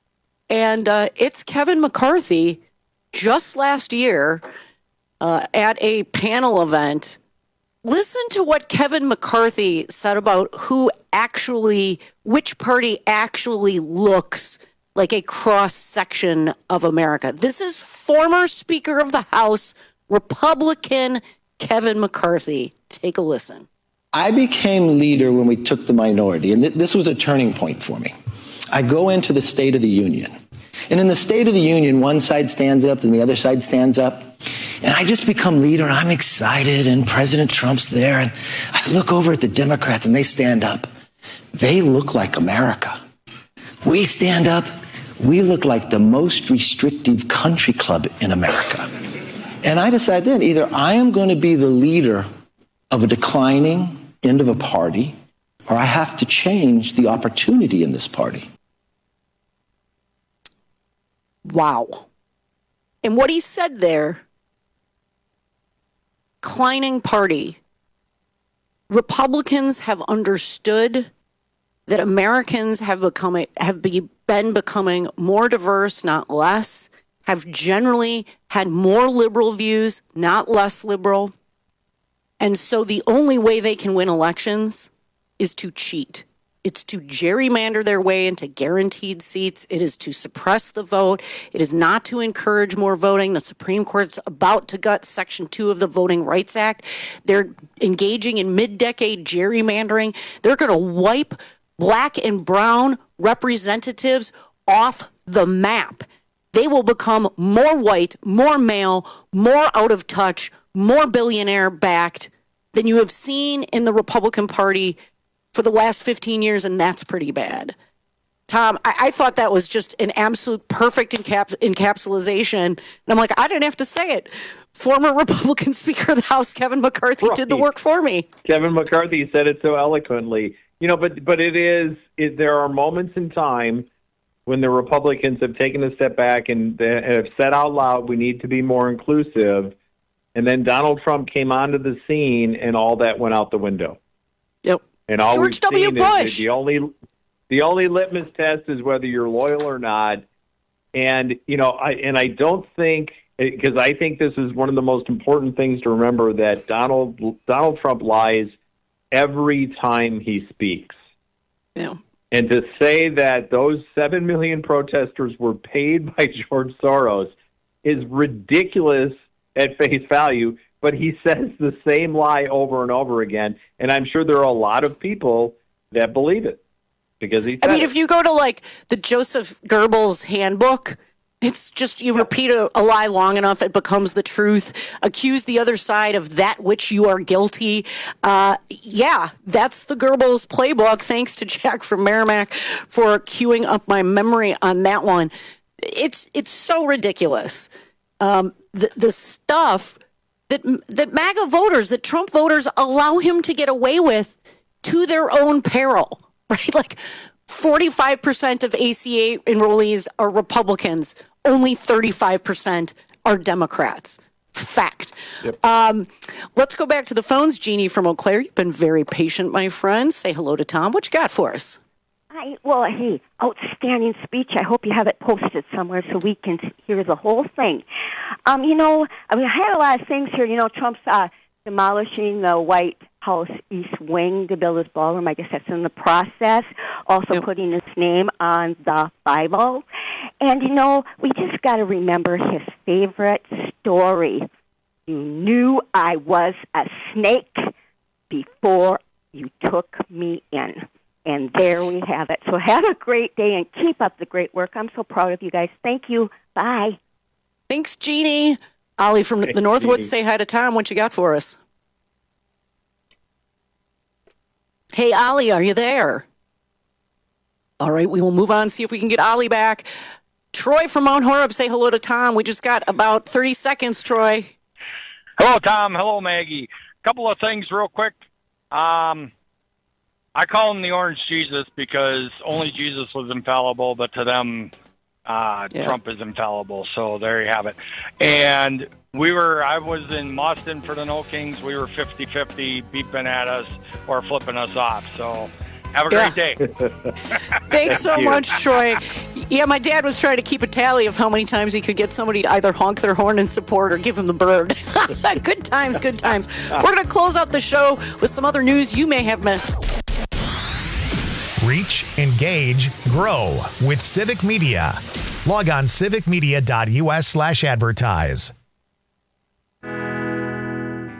And uh, it's Kevin McCarthy just last year... Uh, at a panel event. Listen to what Kevin McCarthy said about who actually, which party actually looks like a cross-section of America. This is former Speaker of the House, Republican Kevin McCarthy. Take a listen. I became leader when we took the minority, and th- this was a turning point for me. I go into the State of the Union. And in the State of the Union, one side stands up and the other side stands up. And I just become leader, and I'm excited, and President Trump's there. And I look over at the Democrats, and they stand up. they look like America. We stand up, we look like the most restrictive country club in America. And I decided then, either I am going to be the leader of a declining end of a party, or I have to change the opportunity in this party. Wow. And what he said there, declining party. Republicans have understood that Americans have become a, have be, been becoming more diverse, not less, have generally had more liberal views, not less liberal. And so the only way they can win elections is to cheat. It's to gerrymander their way into guaranteed seats. It is to suppress the vote. It is not to encourage more voting. The Supreme Court's about to gut Section two of the Voting Rights Act. They're engaging in mid-decade gerrymandering. They're going to wipe black and brown representatives off the map. They will become more white, more male, more out of touch, more billionaire-backed than you have seen in the Republican Party for the last fifteen years, and that's pretty bad. Tom, I, I thought that was just an absolute perfect encaps- encapsulation. And I'm like, I didn't have to say it. Former Republican Speaker of the House, Kevin McCarthy, right. did the work for me. Kevin McCarthy said it so eloquently. You know, but but it is, it, there are moments in time when the Republicans have taken a step back and they have said out loud, we need to be more inclusive. And then Donald Trump came onto the scene and all that went out the window. Yep. And all George we've W. seen Bush. Is the only the only litmus test is whether you're loyal or not. And you know, I and I don't think, because I think this is one of the most important things to remember, that Donald Donald Trump lies every time he speaks. Yeah. And to say that those seven million protesters were paid by George Soros is ridiculous at face value. But he says the same lie over and over again, and I'm sure there are a lot of people that believe it because he said I mean, it. if you go to, like, the Joseph Goebbels handbook, it's just you repeat a, a lie long enough, it becomes the truth. Accuse the other side of that which you are guilty. Uh, yeah, that's the Goebbels playbook. Thanks to Jack from Merrimack for queuing up my memory on that one. It's, it's so ridiculous. Um, the, the stuff... That, that MAGA voters, that Trump voters allow him to get away with to their own peril, right? Like forty-five percent of A C A enrollees are Republicans. Only thirty-five percent are Democrats. Fact. Yep. Um, let's go back to the phones. Jeannie from Eau Claire, you've been very patient, my friend. Say hello to Tom. What you got for us? Hi. Well, hey, outstanding speech. I hope you have it posted somewhere so we can hear the whole thing. Um, you know, I mean, I had a lot of things here. You know, Trump's uh, demolishing the White House East Wing to build his ballroom. I guess that's in the process. Also yep. putting his name on the Bible. And, you know, we just got to remember his favorite story. You knew I was a snake before you took me in. And there we have it. So have a great day and keep up the great work. I'm so proud of you guys. Thank you. Bye. Thanks, Jeannie. Ollie from Thanks, the Northwoods, Jeannie. Say hi to Tom. What you got for us? Hey, Ollie, are you there? All right, we will move on, see if we can get Ollie back. Troy from Mount Horeb, say hello to Tom. We just got about thirty seconds, Troy. Hello, Tom. Hello, Maggie. A couple of things real quick. Um... I call him the Orange Jesus because only Jesus was infallible, but to them, uh, yeah. Trump is infallible. So there you have it. And we were, I was in Boston for the No Kings. We were fifty-fifty, beeping at us or flipping us off. So have a yeah. great day. Thanks so Thank much, Troy. Yeah, my dad was trying to keep a tally of how many times he could get somebody to either honk their horn in support or give him the bird. Good times, good times. We're going to close out the show with some other news you may have missed. Reach, engage, grow with Civic Media. Log on civicmedia.us slash advertise.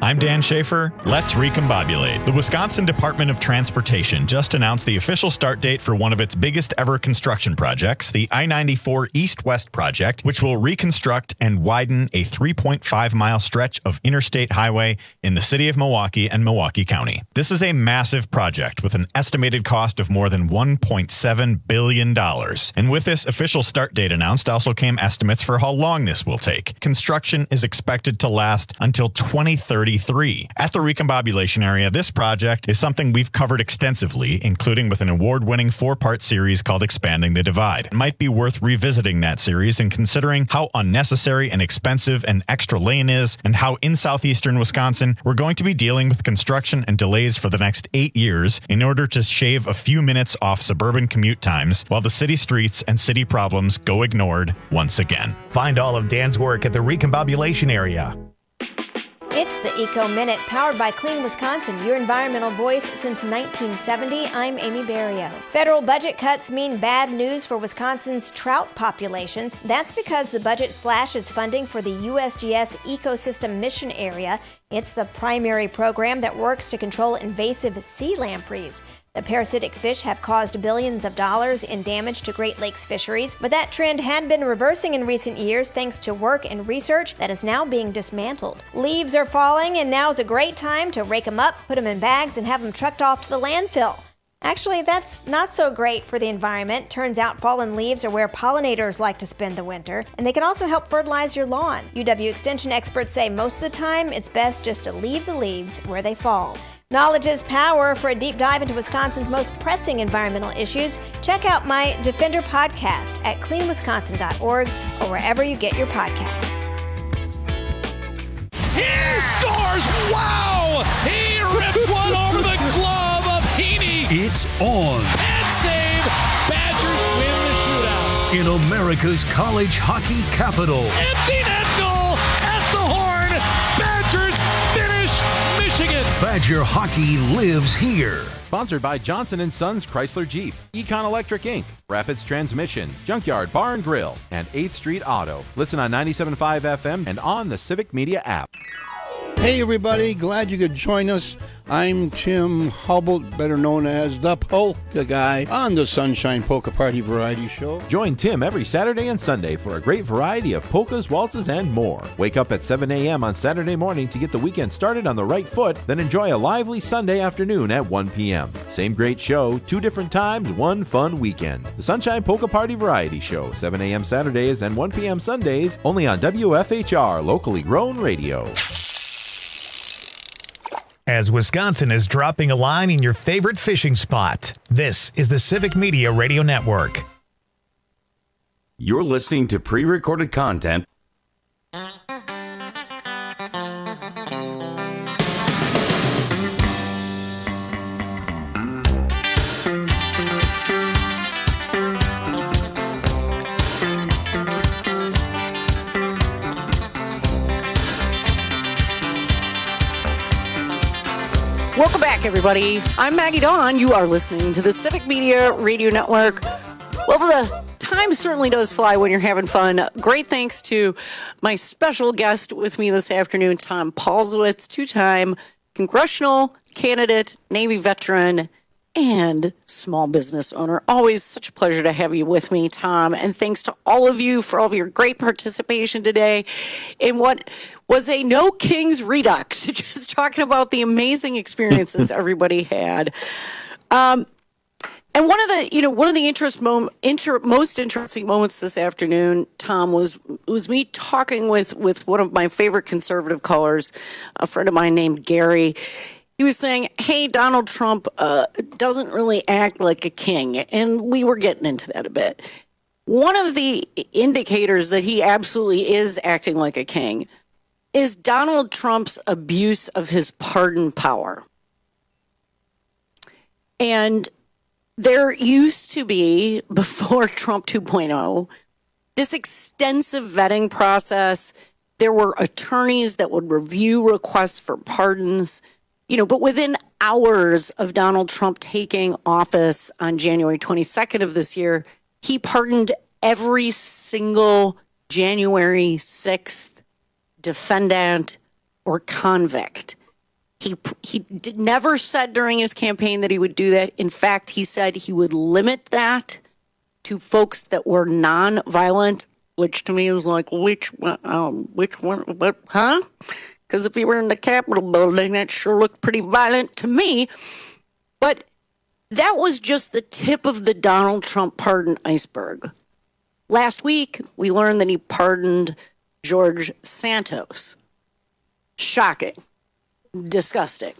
I'm Dan Schaefer. Let's recombobulate. The Wisconsin Department of Transportation just announced the official start date for one of its biggest ever construction projects, the I ninety-four East-West project, which will reconstruct and widen a three point five mile stretch of interstate highway in the city of Milwaukee and Milwaukee County. This is a massive project with an estimated cost of more than one point seven billion dollars. And with this official start date announced also came estimates for how long this will take. Construction is expected to last until twenty thirty-three. At the Recombobulation area, this project is something we've covered extensively, including with an award-winning four-part series called Expanding the Divide. It might be worth revisiting that series and considering how unnecessary and expensive an extra lane is, and how in southeastern Wisconsin we're going to be dealing with construction and delays for the next eight years in order to shave a few minutes off suburban commute times while the city streets and city problems go ignored once again. Find all of Dan's work at the Recombobulation area. It's the Eco Minute, powered by Clean Wisconsin, your environmental voice since nineteen seventy. I'm Amy Barrio. Federal budget cuts mean bad news for Wisconsin's trout populations. That's because the budget slashes funding for the U S G S Ecosystem Mission Area. It's the primary program that works to control invasive sea lampreys. The parasitic fish have caused billions of dollars in damage to Great Lakes fisheries, but that trend had been reversing in recent years thanks to work and research that is now being dismantled. Leaves are falling, and now is a great time to rake them up, put them in bags, and have them trucked off to the landfill. Actually, that's not so great for the environment. Turns out fallen leaves are where pollinators like to spend the winter, and they can also help fertilize your lawn. U W Extension experts say most of the time it's best just to leave the leaves where they fall. Knowledge is power. For a deep dive into Wisconsin's most pressing environmental issues, check out my Defender podcast at clean wisconsin dot org or wherever you get your podcasts. He scores! Wow! He ripped one over the glove of Heaney. It's on. And save. Badgers win the shootout. In America's college hockey capital. Empty net goal at the horn. Badgers finish Michigan. Badger hockey lives here. Sponsored by Johnson and Sons Chrysler Jeep, Econ Electric Incorporated, Rapids Transmission, Junkyard Bar and Grill, and eighth Street Auto. Listen on ninety-seven point five F M and on the Civic Media app. Hey everybody, glad you could join us. I'm Tim Hubble, better known as the Polka Guy, on the Sunshine Polka Party Variety Show. Join Tim every Saturday and Sunday for a great variety of polkas, waltzes, and more. Wake up at seven a.m. on Saturday morning to get the weekend started on the right foot, then enjoy a lively Sunday afternoon at one p.m. Same great show, two different times, one fun weekend. The Sunshine Polka Party Variety Show, seven a.m. Saturdays and one p.m. Sundays, only on W F H R, locally grown radio. As Wisconsin is dropping a line in your favorite fishing spot, this is the Civic Media Radio Network. You're listening to pre-recorded content. Welcome back, everybody. I'm Maggie Dawn. You are listening to the Civic Media Radio Network. Well, the time certainly does fly when you're having fun. Great thanks to my special guest with me this afternoon, Tom Paulsowitz, two-time congressional candidate, Navy veteran, and small business owner. Always such a pleasure to have you with me, Tom. And thanks to all of you for all of your great participation today in what was a No Kings Redux, just talking about the amazing experiences everybody had. Um, and one of the, you know, one of the interest mom- inter- most interesting moments this afternoon, Tom, was was me talking with, with one of my favorite conservative callers, a friend of mine named Gary. He was saying, hey, Donald Trump uh, doesn't really act like a king. And we were getting into that a bit. One of the indicators that he absolutely is acting like a king is Donald Trump's abuse of his pardon power. And there used to be, before Trump two point oh, this extensive vetting process. There were attorneys that would review requests for pardons. You know, but within hours of Donald Trump taking office on January twenty-second of this year, he pardoned every single January sixth defendant or convict. He he did, never said during his campaign that he would do that. In fact, he said he would limit that to folks that were non-violent, which to me is like, which, um, which one, what, huh? Because if he were in the Capitol building, that sure looked pretty violent to me. But that was just the tip of the Donald Trump pardon iceberg. Last week, we learned that he pardoned George Santos. Shocking. Disgusting.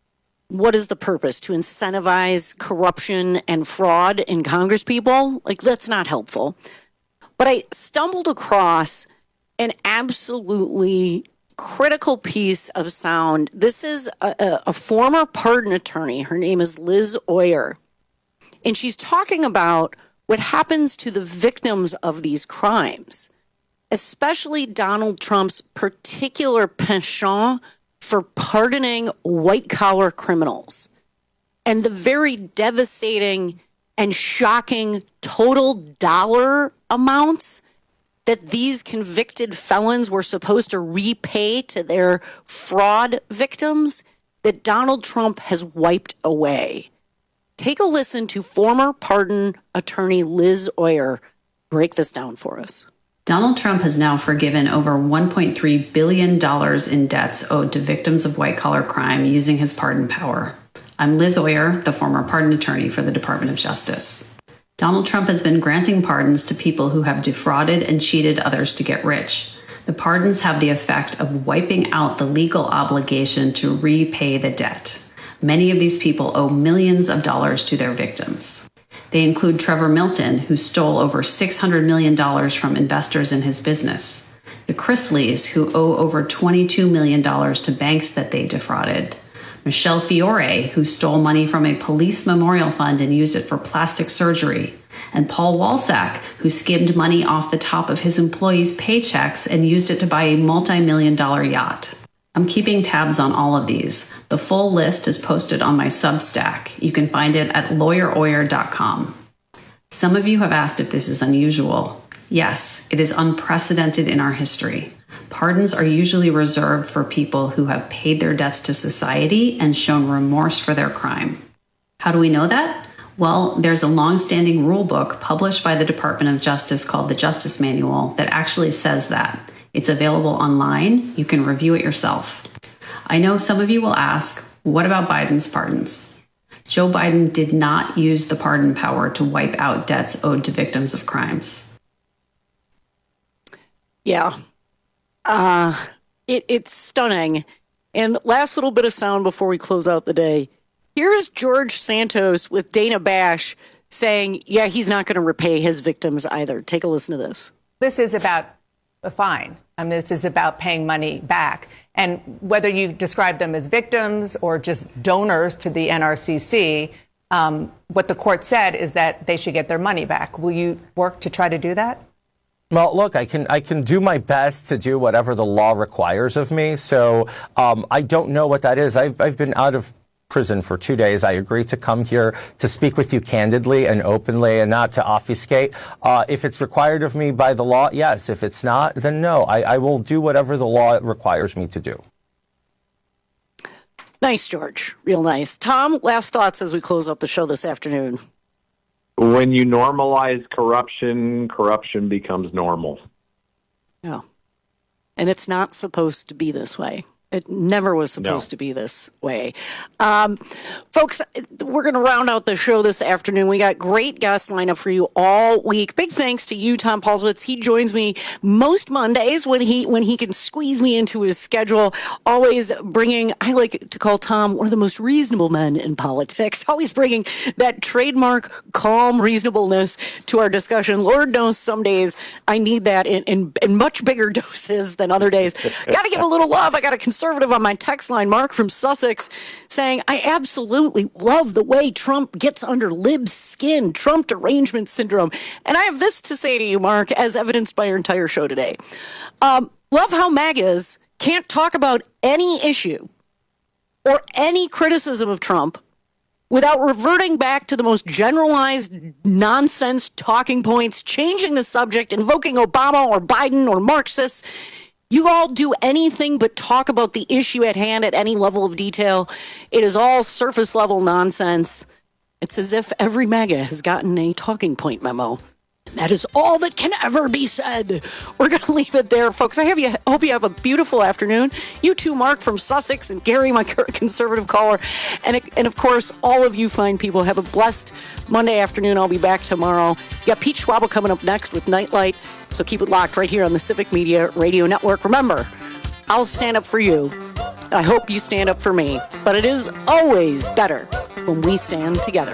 What is the purpose? To incentivize corruption and fraud in Congresspeople? Like, that's not helpful. But I stumbled across an absolutely critical piece of sound. This is a, a, a former pardon attorney. Her name is Liz Oyer. And she's talking about what happens to the victims of these crimes, especially Donald Trump's particular penchant for pardoning white-collar criminals and the very devastating and shocking total dollar amounts that these convicted felons were supposed to repay to their fraud victims that Donald Trump has wiped away. Take a listen to former pardon attorney Liz Oyer break this down for us. Donald Trump has now forgiven over one point three billion dollars in debts owed to victims of white-collar crime using his pardon power. I'm Liz Oyer, the former pardon attorney for the Department of Justice. Donald Trump has been granting pardons to people who have defrauded and cheated others to get rich. The pardons have the effect of wiping out the legal obligation to repay the debt. Many of these people owe millions of dollars to their victims. They include Trevor Milton, who stole over six hundred million dollars from investors in his business. The Chrisleys, who owe over twenty-two million dollars to banks that they defrauded. Michelle Fiore, who stole money from a police memorial fund and used it for plastic surgery. And Paul Walsack, who skimmed money off the top of his employees' paychecks and used it to buy a multi-million dollar yacht. I'm keeping tabs on all of these. The full list is posted on my Substack. You can find it at lawyer oyer dot com. Some of you have asked if this is unusual. Yes, it is unprecedented in our history. Pardons are usually reserved for people who have paid their debts to society and shown remorse for their crime. How do we know that? Well, there's a long-standing rule book published by the Department of Justice called the Justice Manual that actually says that. It's available online. You can review it yourself. I know some of you will ask, what about Biden's pardons? Joe Biden did not use the pardon power to wipe out debts owed to victims of crimes. Yeah. Uh, it, it's stunning. And last little bit of sound before we close out the day. Here is George Santos with Dana Bash saying, yeah, he's not going to repay his victims either. Take a listen to this. This is about a fine. I mean, this is about paying money back. And whether you describe them as victims or just donors to the N R C C, um, what the court said is that they should get their money back. Will you work to try to do that? Well, look, I can I can do my best to do whatever the law requires of me. So um, I don't know what that is. I've I've been out of prison for two days. I agreed to come here to speak with you candidly and openly and not to obfuscate. Uh, if it's required of me by the law, yes. If it's not, then no. I, I will do whatever the law requires me to do. Nice, George. Real nice. Tom, last thoughts as we close up the show this afternoon. When you normalize corruption, corruption becomes normal. Yeah. And it's not supposed to be this way. It never was supposed no. to be this way. Um, folks, we're going to round out the show this afternoon. We got great guests lined up for you all week. Big thanks to you, Tom Paulswitz. He joins me most Mondays when he when he can squeeze me into his schedule. Always bringing, I like to call Tom one of the most reasonable men in politics. Always bringing that trademark calm reasonableness to our discussion. Lord knows some days I need that in, in, in much bigger doses than other days. Got to give a little love. I got to consider conservative on my text line, Mark from Sussex, saying, I absolutely love the way Trump gets under Lib's skin, Trump derangement syndrome. And I have this to say to you, Mark, as evidenced by your entire show today. Um, love how MAGAs can't talk about any issue or any criticism of Trump without reverting back to the most generalized nonsense talking points, changing the subject, invoking Obama or Biden or Marxists. You all do anything but talk about the issue at hand at any level of detail. It is all surface level nonsense. It's as if every MAGA has gotten a talking point memo. And that is all that can ever be said. We're going to leave it there, folks. I have you, hope you have a beautiful afternoon. You too, Mark from Sussex, and Gary, my conservative caller. And, and of course, all of you fine people, have a blessed Monday afternoon. I'll be back tomorrow. You got Pete Schwabel coming up next with Nightlight. So keep it locked right here on the Civic Media Radio Network. Remember, I'll stand up for you. I hope you stand up for me. But it is always better when we stand together.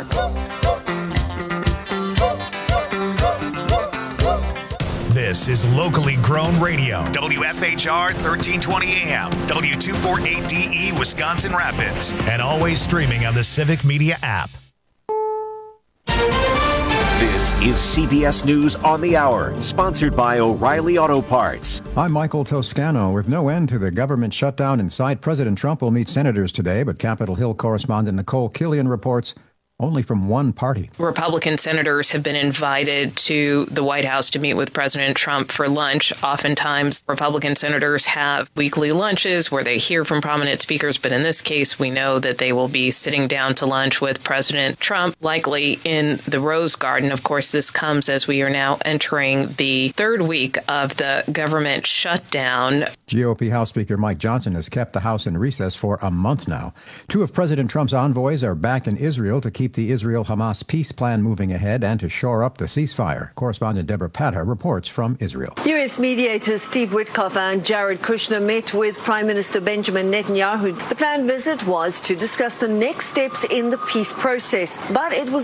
This is locally grown radio. W F H R thirteen twenty A M, W two forty-eight D E, Wisconsin Rapids, and always streaming on the Civic Media app. This is C B S News on the Hour, sponsored by O'Reilly Auto Parts. I'm Michael Toscano. With no end to the government shutdown in sight, President Trump will meet senators today, but Capitol Hill correspondent Nicole Killian reports only from one party. Republican senators have been invited to the White House to meet with President Trump for lunch. Oftentimes, Republican senators have weekly lunches where they hear from prominent speakers. But in this case, we know that they will be sitting down to lunch with President Trump, likely in the Rose Garden. Of course, this comes as we are now entering the third week of the government shutdown. G O P House Speaker Mike Johnson has kept the House in recess for a month now. Two of President Trump's envoys are back in Israel to keep the Israel-Hamas peace plan moving ahead and to shore up the ceasefire. Correspondent Deborah Patta reports from Israel. U S mediators Steve Witkoff and Jared Kushner met with Prime Minister Benjamin Netanyahu. The planned visit was to discuss the next steps in the peace process, but it was